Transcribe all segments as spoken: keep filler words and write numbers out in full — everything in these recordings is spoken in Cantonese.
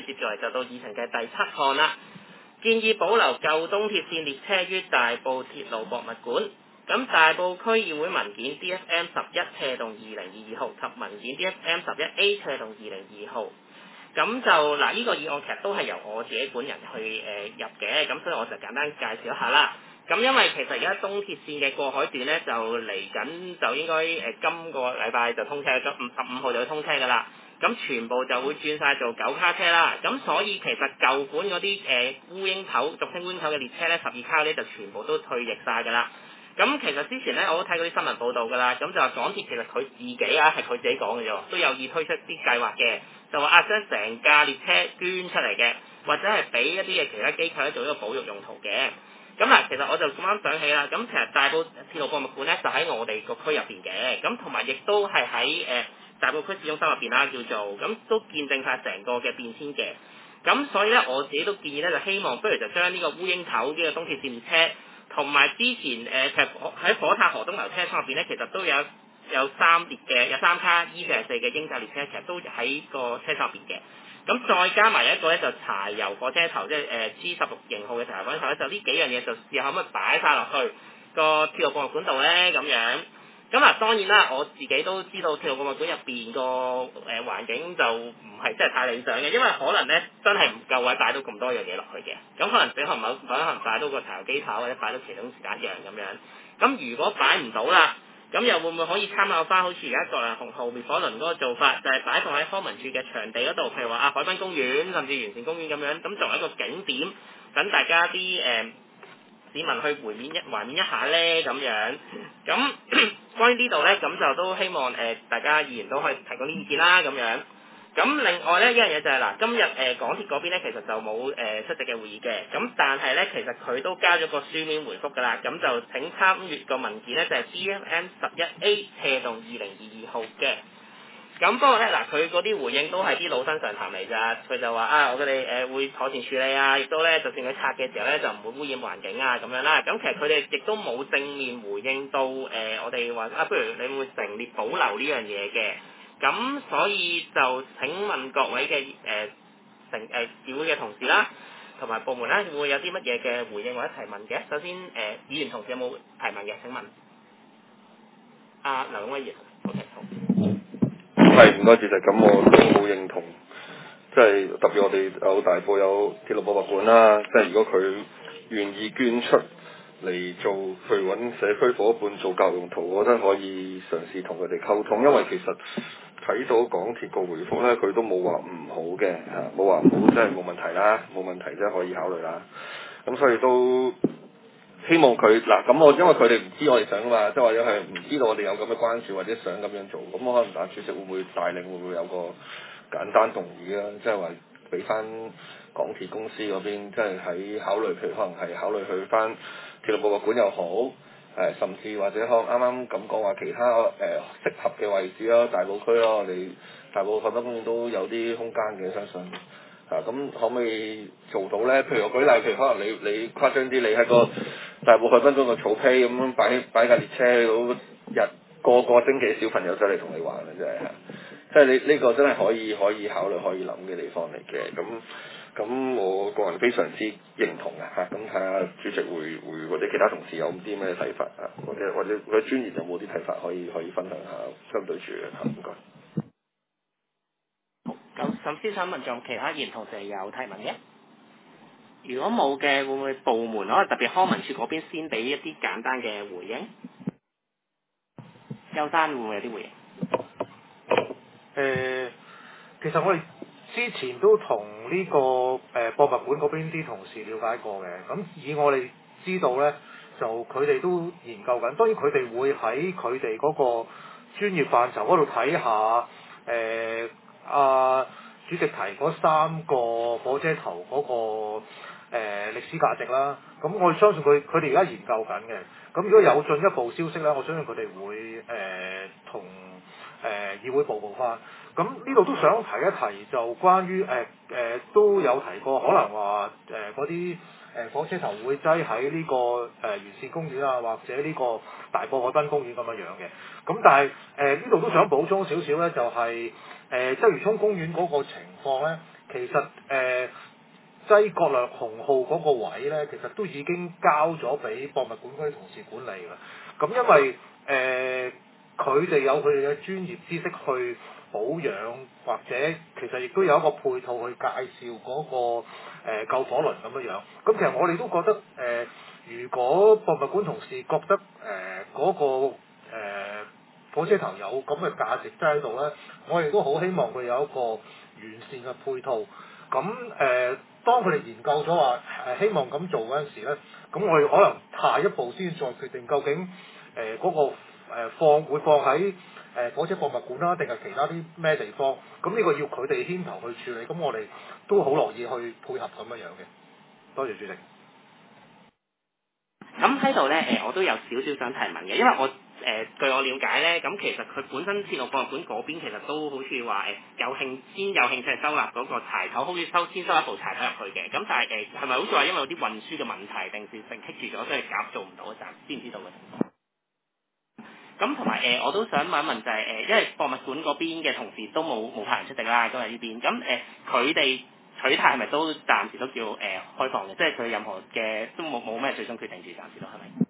住接住嚟就到議程嘅第七項啦，建議保留舊東鐵線列車於大埔鐵路博物館。咁大埔區議會文件 D F M 十一斜動二零二二號及文件 D F M 十一 A 斜動二零二號。咁就嗱，呢、這個議案其實都係由我自己本人去誒、呃、入嘅，咁所以我就簡單介紹一下啦。咁因為其實而家東鐵線嘅過海段咧就嚟緊，就應該誒、呃、今個禮拜就通車，咁五十五號就會通車㗎啦。咁全部就會轉晒做九卡車啦。咁所以其實舊款嗰啲誒烏蠅頭、俗稱烏蠅頭嘅列車咧，十二卡咧就全部都退役晒㗎啦。咁其實之前咧我都睇過啲新聞報道㗎啦，咁就話港鐵其實佢自己啊係佢自己講嘅啫，都有意推出啲計劃嘅，就話啊將成架列車捐出嚟嘅，或者係俾一啲嘅其他機構咧做一個保育用途嘅。咁嗱，其實我就咁啱想起啦，咁其實大埔鐵路博物館咧就喺我哋個區入邊嘅，咁同埋亦都係喺誒大埔區市中心入邊啦，叫做咁都見證晒成個嘅變遷嘅。咁所以咧我自己都建議咧，就希望不如就將呢個烏蠅頭呢個東鐵線列車，同埋之前誒、呃、其實喺火炭河東流車廠入邊咧，其實都有有三列嘅有三卡 E 四十四嘅鷹架列車，其實都喺個車廠入邊嘅。咁再加埋一個咧就柴油火車頭，即係誒 G 十六型號嘅柴油火車頭咧，就呢幾樣嘢就試下可唔可以擺晒落去個鐵路博物館度咧咁樣。咁啊當然啦，我自己都知道鐵路博物館入邊個誒環境就唔係真係太理想嘅，因為可能咧真係唔夠位擺到咁多樣嘢落去嘅。咁可能只可能某可能擺到個柴油機頭或者擺到其中時間一樣咁樣。咁如果擺唔到啦，咁又會唔會可以參考翻好似而家國亮紅號滅火輪嗰個做法，就係、是、擺放喺康文署嘅場地嗰度，譬如話啊海濱公園甚至完善公園咁樣，咁作為一個景點，等大家啲誒、呃、市民去回緬一懷緬一下咧咁樣。咁關於呢度咧，咁就都希望誒、呃、大家議員都可以提供啲意見啦咁樣。咁另外咧一樣嘢就係、是、嗱，今日誒、呃、港鐵嗰邊咧其實就冇誒、呃、出席嘅會議嘅，咁但係咧其實佢都交咗個書面回覆㗎啦，咁就請參閱個文件咧就係、是、D F M 十一 A 斜動二零二二號嘅。咁不過咧嗱，佢嗰啲回應都係啲老生常談嚟咋，佢就話啊，我哋誒會妥善處理啊，亦都咧就算佢拆嘅時候咧就唔會污染環境啊咁樣啦。咁其實佢哋亦都冇正面回應到誒、呃、我哋話啊，不如你會成列保留呢樣嘢嘅。咁所以就請問各位嘅誒、呃、成誒議會嘅同事啦，同埋部門咧會有啲乜嘢嘅回應或者提問嘅？首先誒、呃，議員同事有冇提問嘅？請問，阿、啊、劉永威議員 ，OK 好。 係唔該主席，咁我都好認同，即係特別我哋有大埔有鐵路博物館啦，即係如果佢願意捐出嚟做，去揾社區伙伴做教育用途，我覺得可以嘗試同佢哋溝通，因為其實睇到港鐵個回覆咧，佢都冇話唔好嘅嚇，冇話唔好，即係冇問題啦，冇問題即係可以考慮啦，咁所以都。希望佢嗱咁我因為佢哋唔知我哋想啊嘛，即係或者係唔知道我哋有咁嘅關注或者想咁樣做，咁我可能打主席會唔會帶領會唔會有個簡單動議啊？即係話俾翻港鐵公司嗰邊，即係喺考慮，譬如可能係考慮去翻鐵路博物館又好，誒、呃、甚至或者可能啱啱咁講話其他誒、呃、適合嘅位置咯，大埔區咯，我哋大埔海濱公園都有啲空間嘅，相信。啊，咁可唔可以做到咧？譬如我舉例，譬如可能你你誇張啲，你喺個大埔海濱中個草坯咁樣擺擺架列車，嗰日個個星期小朋友走嚟同你玩啊！真係嚇，即係你呢個真係可以可以考慮可以諗嘅地方嚟嘅。咁咁我個人非常之認同嘅嚇。咁睇下主席會會或者其他同事有啲咩睇法啊？或者或者佢專業有冇啲睇法可以可以分享下相對住嘅嚇？唔該。 咁首先想問，仲有其他議員同事有提問嘅？如果冇嘅，會唔會部門可能特別康文署嗰邊先俾一啲簡單嘅回應？邱生會唔會有啲回應？ 誒、呃，其實我哋之前都同呢、這個誒、呃、博物館嗰邊啲同事了解過嘅，咁以我哋知道咧，就佢哋都研究緊。當然佢哋會喺佢哋嗰個專業範疇嗰度睇下誒阿主席提嗰三個火車頭嗰、那個誒、呃、歷史價值啦。咁我哋相信佢佢哋而家研究緊嘅。咁如果有進一步消息咧，我相信佢哋會誒同。呃誒、呃、議會報告翻，咁呢度都想提一提，就關於誒誒都有提過，可能話誒嗰啲誒火車頭會擠喺呢個誒沿線公園啊，或者呢個大埔海濱公園咁樣樣嘅。咁但係誒呢度都想補充少少咧，就係誒鰂魚涌公園嗰個情況咧， 其實誒、呃、擠國略紅號嗰個位咧，其實都已經交咗俾博物館嗰啲同事管理啦。咁因為誒佢哋有佢哋嘅專業知識去保養，或者其實亦都有一個配套去介紹嗰、那個、呃、救火輪咁樣樣。咁其實我哋都覺得誒、呃，如果博物館同事覺得誒嗰、呃那個、呃、火車頭有咁嘅價值真喺度咧，我哋都好希望佢有一個完善嘅配套。咁誒、呃，當佢哋研究咗話誒希望咁做嗰陣時咧，咁我哋可能下一步先再決定究竟誒嗰、呃那個誒、呃、放會放喺誒、呃、火車博物館啦，定係其他啲咩地方？咁呢個要佢哋牽頭去處理，咁我哋都好樂意去配合咁樣樣嘅。多謝主席。 咁喺度咧，誒、我都有少少想提問嘅，因為我誒、呃、據我了解咧，咁其實佢本身鐵路博物館嗰邊其實都好似話誒有興先有興趣收納嗰個柴頭，好似收先收一部柴頭入去嘅。咁但係誒係咪好似話因為有啲運輸嘅問題，定是成棘住咗，所以夾做唔到嗰陣？知唔知道嘅情況？咁同埋誒，我都想問一問就係、誒，因為博物館嗰邊嘅同事都冇冇派人出席啦，今日呢邊，咁誒佢哋取態係咪都暫時都叫誒、呃、開放嘅？即係佢任何嘅都冇冇咩最終決定住，暫時都係咪？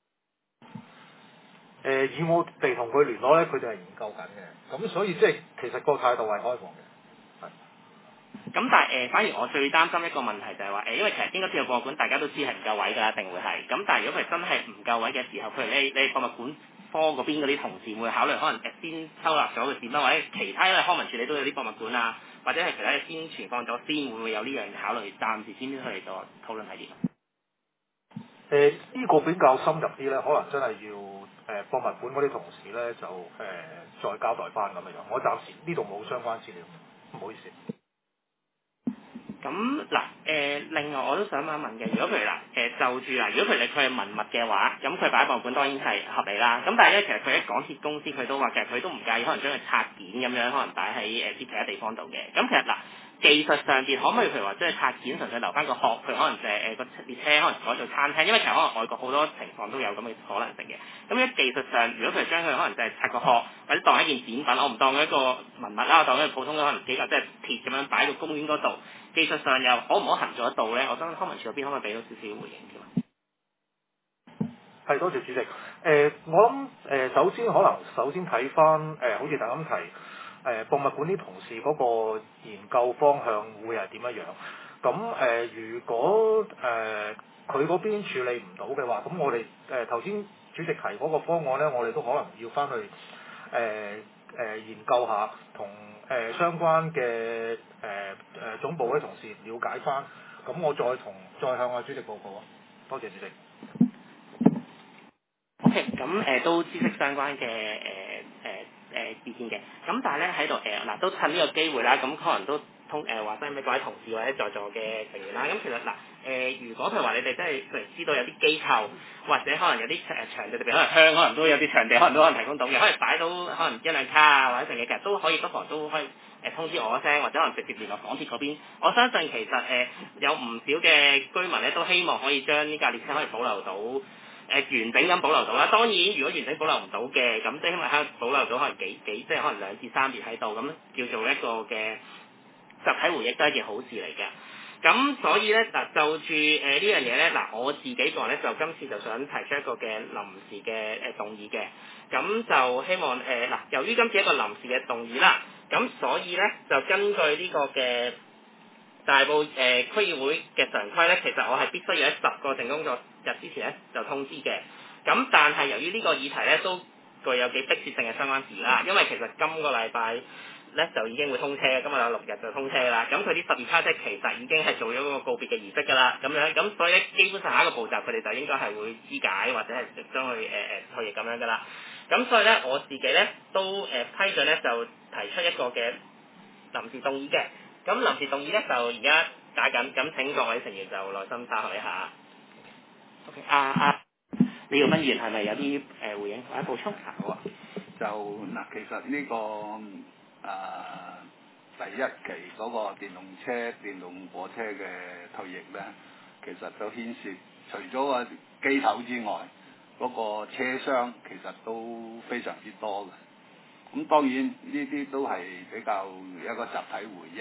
誒、呃、以我哋同佢聯絡咧，佢哋係研究緊嘅，咁所以即係其實個態度係開放嘅。 咁但係誒、呃，反而我最擔心一個問題就係話誒，因為其實應該鐵路博物館大家都知係唔夠位㗎，一定會係。咁但係如果佢真係唔夠位嘅時候，譬如你你博物館科嗰邊嗰啲同事會考慮可能誒先收納咗佢先啦，或者其他因為康文署你都有啲博物館啊，或者係其他嘅先存放咗先，會唔會有呢樣考慮？暫時先去嚟做討論係點？ 誒、呃、呢、這個比較深入啲咧，可能真係要誒、呃、博物館嗰啲同事咧就誒、呃、再交代翻咁樣樣。我暫時呢度冇相關資料，唔好意思。 咁嗱誒，另外我都想問一問嘅，如果譬如嗱誒、呃、就住嗱，如果譬如你佢係文物嘅話，咁佢擺喺博物館當然係合理啦。咁但係咧，其實佢喺港鐵公司佢都話其實佢都唔介意，可能將佢拆件咁樣，可能擺喺誒啲其他地方度嘅。咁其實嗱技術上邊可唔可以譬如話即係拆件純粹留翻個殼，佢可能就係誒個列車可能改做餐廳，因為其實可能外國好多情況都有咁嘅可能性嘅。咁喺技術上，如果佢將佢可能就係拆個殼，或者當一件展品，我唔當佢一個文物啦，我當佢普通嘅可能幾個即係鐵咁樣擺到公園嗰度。技術上又可唔可行做得到咧？我想康文署嗰邊可唔可以俾到少少回應添？ 係，多謝主席。誒、呃，我諗誒、呃，首先可能首先睇翻誒，好似大啱提誒、呃、博物館啲同事嗰個研究方向會係點樣樣？咁誒、呃，如果誒佢嗰邊處理唔到嘅話，咁我哋誒頭先主席提嗰個方案咧，我哋都可能要翻去誒誒、呃呃、研究下，同誒、呃、相關嘅誒誒總部嗰啲同事了解翻，咁我再同再向阿主席報告啊。多謝主席。 O.K. 咁誒都知識相關嘅誒誒誒意見嘅，咁但係咧喺度誒嗱都趁呢個機會啦，咁可能都通誒話聲俾各位同事或者在座嘅成員啦，咁其實嗱誒、呃、如果譬如話你哋真係譬如知道有啲機構或者可能有啲誒場地特別可能鄉可能都有啲場地可能都可能提供到嘅，可以擺到可能一兩卡啊或者成嘅，其實都可以不妨都可以誒通知我一聲，或者可能直接聯絡港鐵嗰邊。我相信其實誒、呃、有唔少嘅居民咧都希望可以將呢架列車可以保留到。誒、呃、完整咁保留到啦，當然如果完整保留唔到嘅，咁即係因為喺度保留到可能幾幾，即係可能兩至三年喺度，咁叫做一個嘅集體回憶都係一件好事嚟嘅。咁所以咧嗱，就住誒、呃、呢樣嘢咧嗱，我自己個人咧就今次就想提出一個嘅臨時嘅誒動議嘅，咁就希望誒嗱、呃，由於今次一個臨時嘅動議啦，咁所以咧就根據呢個嘅大埔誒、呃、區議會嘅常規咧，其實我係必須要喺十個正工作日之前咧就通知嘅。咁但係由於呢個議題咧都具有幾迫切性嘅相關事啦，因為其實今個禮拜咧就已經會通車，今日有六日就通車啦。咁佢啲十二卡車其實已經係做咗嗰個告別嘅儀式㗎啦，咁樣咁所以咧基本上下一個步驟佢哋就應該係會肢解或者係將佢誒誒退役咁樣㗎啦。咁所以咧我自己咧都誒、呃、批准咧就提出一個嘅臨時動議嘅。咁臨時動議咧就而家打緊，咁請各位成員就耐心稍後一下。O.K. 啊啊，李耀斌議員係咪有啲誒、呃、回應或者補充？好啊。 就嗱，其實呢、這個誒、呃、第一期嗰個電動車、電動火車嘅退役咧，其實就牽涉除咗個機頭之外，嗰、那個車廂其實都非常之多嘅。咁當然呢啲都係比較一個集體回憶，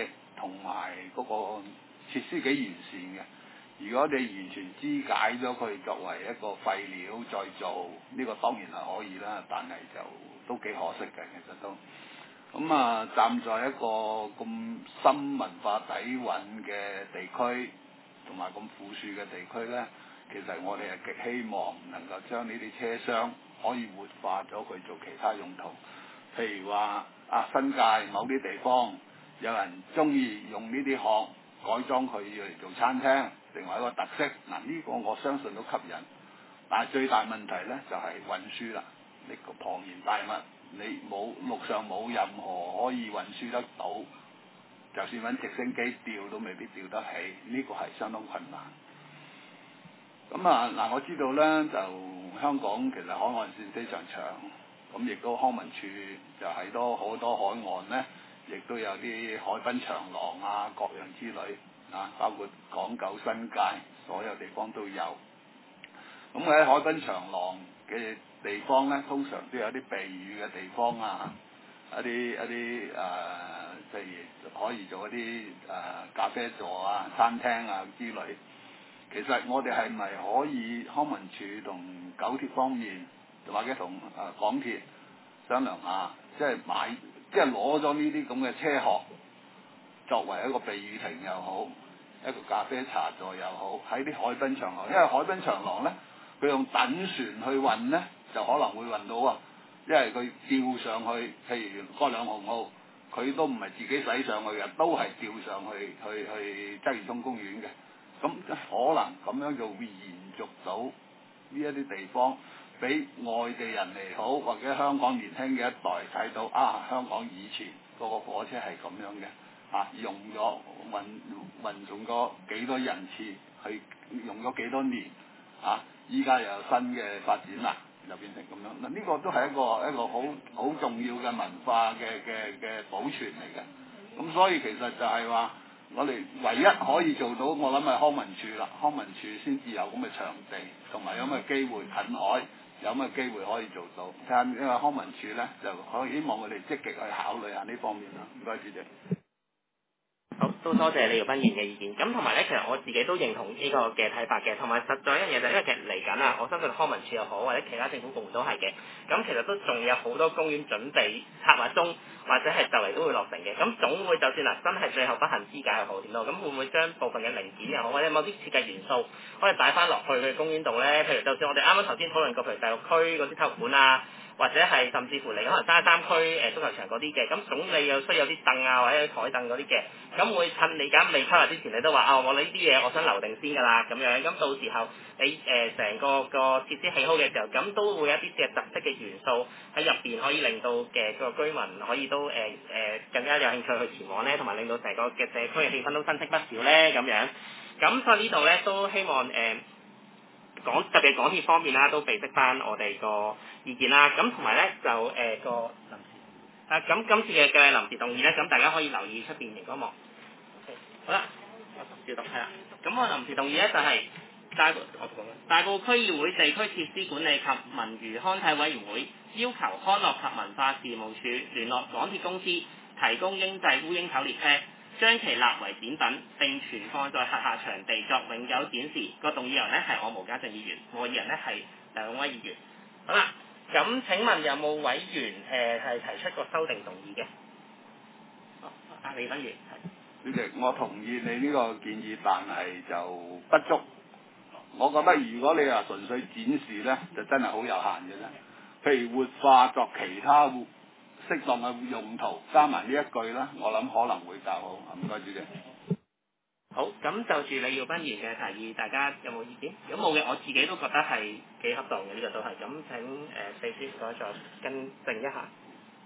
同埋嗰個設施幾完善嘅。如果你完全肢解咗佢作為一個廢料再做，呢、這個當然係可以啦，但係就都幾可惜嘅，其實都。咁啊，站在一個咁深文化底蘊嘅地區，同埋咁富庶嘅地區呢，其實我哋係極希望能夠將呢啲車廂可以活化咗佢做其他用途。譬如話啊，新界某啲地方有人中意用呢啲殼改裝佢嚟做餐廳，成為一個特色。嗱、啊，呢、這個我相信都吸引。但係最大問題呢，就係、是、運輸啦。呢、這個龐然大物，你冇陸上冇任何可以運輸得到，就算揾直升機吊都未必吊得起。呢、這個係相當困難。咁啊嗱，我知道呢，就香港其實海岸線非常長。咁亦都康文署就係多好多海岸呢，亦都有啲海濱長廊啊，各樣之類啊，包括港九新界所有地方都有。咁喺海濱長廊嘅地方呢，通常都有啲避雨嘅地方啊，一啲一啲誒，譬如可以做一啲誒、呃、咖啡座啊、餐廳啊之類。其實我哋係咪可以康文署同九鐵方面，或者同誒、呃、港鐵商量下，即係買，即係攞咗呢啲咁嘅車殼，作為一個避雨亭又好，一個咖啡茶座又好，喺啲海濱長廊，因為海濱長廊呢，佢用躉船去運呢，就可能會運到啊，因為佢吊上去，譬如嗰兩號號，佢都唔係自己駛上去嘅，都係吊上去去去鰂魚涌公園嘅。咁可能咁樣就會延續到呢一啲地方，俾外地人嚟好，或者香港年輕嘅一代睇到啊，香港以前嗰個火車係咁樣嘅，啊用咗運運用咗幾多人次，去用咗幾多年，啊依家又有新嘅發展啦，就變成咁樣。嗱、這、呢個都係一個一個好好重要嘅文化嘅嘅嘅保存嚟嘅。咁所以其實就係話，我哋唯一可以做到，我諗係康文署啦，康文署先至有咁嘅場地，同埋有咁嘅機會近海，有咁嘅機會可以做到。但因為康文署咧，就可以希望我哋積極去考慮下呢方面啦。唔該，主席。 好，都多謝李耀斌議員嘅意見。咁同埋咧，其實我自己都認同呢個嘅睇法嘅。同埋實在一樣嘢就係，因為其實嚟緊啊，我相信康文署又好，或者其他政府部門都係嘅。咁其實都仲有好多公園準備策劃中，或者係就嚟都會落成嘅。咁總會就算嗱，真係最後不幸之解又好點咯，咁會唔會將部分嘅零件又好，或者某啲設計元素可以擺翻落去嘅公園度咧？譬如就算我哋啱啱頭先討論過，譬如第六區嗰啲體育館啊。或者係甚至乎嚟可能三三區誒足球場嗰啲嘅，咁總你又需要有啲凳啊或者台凳嗰啲嘅，咁會趁你而家未規劃之前，你都話啊、哦、我呢啲嘢我想留定先㗎啦咁樣，咁到時候你誒成、呃、個個設施起好嘅時候，咁都會有一啲嘅特色嘅元素喺入邊，可以令到嘅個居民可以都誒誒、呃、更加有興趣去前往咧，同埋令到成個嘅社區嘅氣氛都新鮮不少咧咁樣。咁所以呢度咧都希望誒。呃港特別港鐵方面啦，都備悉翻我哋個意見啦。咁同埋咧就誒、呃、個臨時啊，咁今次嘅嘅臨時動議咧，咁大家可以留意出邊熒光幕。好啦，照讀係啦。咁我臨時動議咧就係、是、大我講大埔區議會地區設施管理及文娛康體委員會要求康樂及文化事務署聯絡港鐵公司提供英製烏蠅頭列車。將其立為展品並存放在轄下場地作永久展示。個動議人呢係我毛家俊議員，和議人呢係梁永威議員。好啦，咁請問有冇委員誒係、呃、提出個修訂動議嘅？哦，阿李斌員係。 主席，我同意你呢個建議，但係就不足。我覺得如果你話純粹展示呢，就真係好有限嘅啫。譬如活化作其他活適當嘅用途，加埋呢一句啦，我諗可能會較好。唔該，主席。 好，咁就住李耀斌議員嘅提議，大家有冇意見？如果冇嘅，我自己都覺得係幾恰當嘅，呢、這個都係。咁請誒秘書再再更正一下。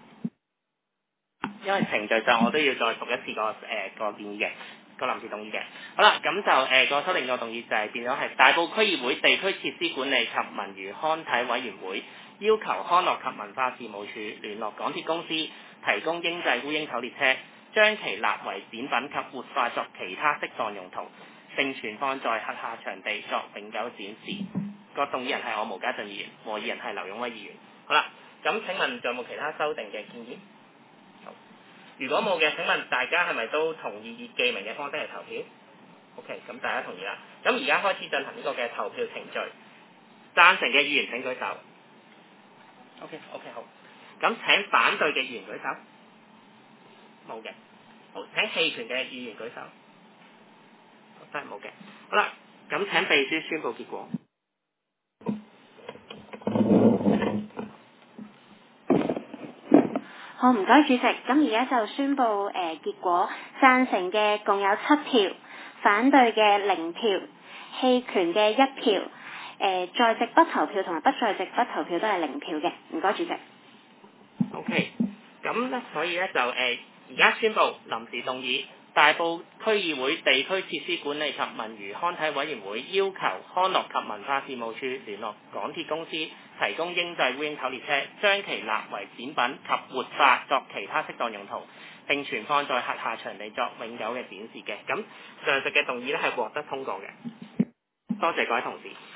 因為程序上我都要再讀一次個誒、呃、個建議嘅個臨時動議嘅。好啦，咁就誒、呃、個修訂個動議就係變咗係大埔區議會地區設施管理及文娛康體委員會要求康樂及文化事務署聯絡港鐵公司提供英製烏蠅頭列車，將其立為展品及活化作其他適當用途，並存放在轄下場地作永久展示。個動議人係我毛家俊議員，和議人係劉永威議員。好啦，咁請問仲有冇其他修訂嘅建議？好， 如果冇嘅，請問大家係咪都同意以記名嘅方式嚟投票 ？OK， 咁大家同意啦。咁而家開始進行呢個嘅投票程序。贊成嘅議員請舉手。OK OK 好。咁請反對嘅議員舉手。冇嘅。好，請棄權嘅議員舉手。真係冇嘅。好啦，咁請秘書宣佈結果。 好，唔該主席。咁而家就宣布誒、呃、結果，贊成嘅共有七票，反對嘅零票，棄權嘅一票，誒、呃、在席不投票同埋不在席不投票都係零票嘅。唔該主席。 OK，咁咧，所以咧就誒而家宣布臨時動議，大埔區議會地區設施管理及文娛康體委員會要求康樂及文化事務處聯絡港鐵公司提供英製烏蠅頭列車，將其納為展品及活化作其他適當用途，並存放在轄下場地作永久嘅展示嘅。咁上述嘅動議咧係獲得通過嘅。多謝各位同事。